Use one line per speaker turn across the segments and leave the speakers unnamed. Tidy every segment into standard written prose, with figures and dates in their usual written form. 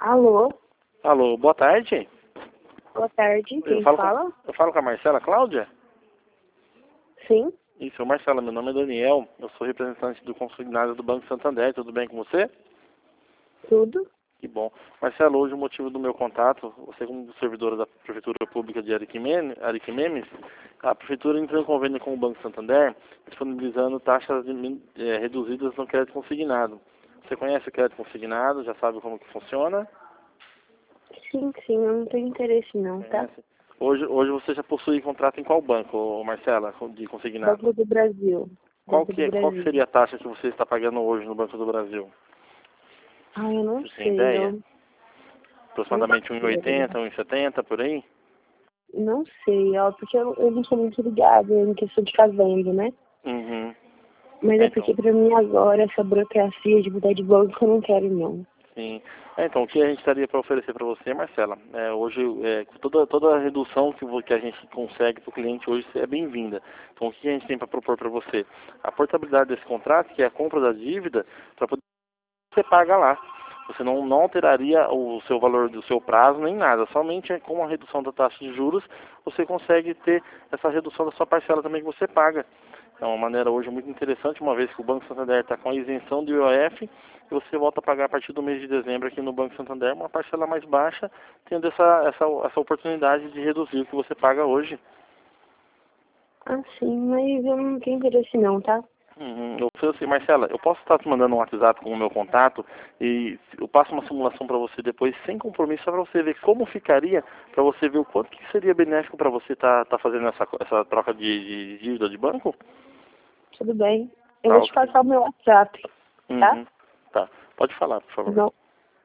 Alô?
Alô, boa tarde.
Boa tarde, quem
Eu falo
fala?
eu falo com a Marcela Cláudia?
Sim,
Isso, Marcela, meu nome é Daniel, eu sou representante do consignado do Banco Santander, tudo bem com você?
tudo?
Que bom. Marcela, hoje o motivo do meu contato, você como servidora da Prefeitura Pública de Ariquememes, a Prefeitura entrou em convênio com o Banco Santander, disponibilizando taxas reduzidas no crédito consignado. Você conhece o crédito consignado, já sabe como que funciona?
Sim, eu não tenho interesse não, tá?
Conhece? Hoje você já possui contrato em qual banco, Marcela, de consignado?
Banco do Brasil.
Qual
Banco do
que, qual que
Brasil.
seria a taxa que você está pagando hoje no Banco do Brasil?
Ah, eu não
Você tem
sei,
ideia?
eu não
Aproximadamente
sei.
1,80, 1,70 por aí?
Não sei, ó, porque eu não sou muito ligada em questão de fazenda, né?
Uhum.
Mas é porque
Então,
pra mim agora essa burocracia de mudar de banco eu não quero não.
sim. Então, o que a gente estaria para oferecer para você, Marcela? Hoje, com toda a redução que a gente consegue para o cliente hoje é bem-vinda. Então, o que a gente tem para propor para você? A portabilidade desse contrato, que é a compra da dívida, para poder você paga lá. Você não alteraria o seu valor do seu prazo nem nada. Somente com a redução da taxa de juros você consegue ter essa redução da sua parcela também que você paga. É uma maneira hoje muito interessante, uma vez que o Banco Santander está com a isenção do IOF, e você volta a pagar a partir do mês de dezembro aqui no Banco Santander uma parcela mais baixa, tendo essa oportunidade de reduzir o que você paga hoje.
Ah, sim, mas eu não tenho interesse não, tá?
Eu falei assim, Marcela, eu posso estar te mandando um WhatsApp com o meu contato e eu passo uma simulação para você depois, sem compromisso, só para você ver como ficaria, para você ver o quanto que seria benéfico para você tá fazendo essa troca de dívida de banco?
Tudo bem. Eu
Tá,
vou te
ok.
passar o meu WhatsApp, tá?
Uhum. Tá, pode falar, por favor.
No,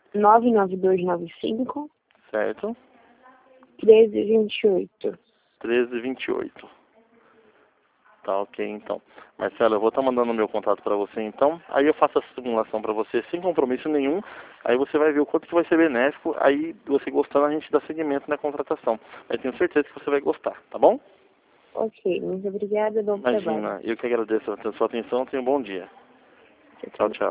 99295
Certo?
1328.
1328. Tá, ok, então. Marcelo, eu vou estar mandando o meu contato para você, então. Aí eu faço essa simulação para você sem compromisso nenhum. Aí você vai ver o quanto que vai ser benéfico. Aí, você gostando, a gente dá seguimento na contratação. Aí tenho certeza que você vai gostar, tá bom?
Ok, muito obrigada, bom trabalho.
Imagina, eu que agradeço a sua atenção. Tenha um bom dia.
Tchau,
Tchau,
tchau.
tchau.